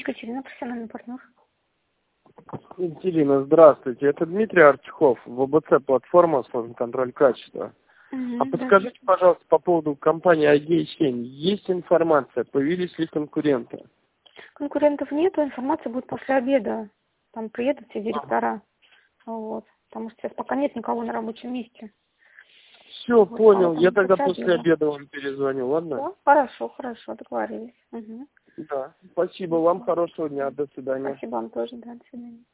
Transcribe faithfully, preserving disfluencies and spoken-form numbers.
Екатерина, профессиональный партнер. Екатерина, здравствуйте. Это Дмитрий Арчухов, ВБЦ платформа, сложный контроль качества. Угу, А подскажите, пожалуйста, по поводу компании ай ди семь. Есть информация, появились ли конкуренты? Конкурентов нету, информация будет после обеда. Там приедут все директора. Вот. Потому что сейчас пока нет никого на рабочем месте. Все, Вот, понял. Я тогда после после обеда. обеда вам перезвоню, ладно? Да? Хорошо, хорошо, договорились. Угу. Да. Спасибо вам, хорошего дня, до свидания. Спасибо вам тоже, да, до свидания.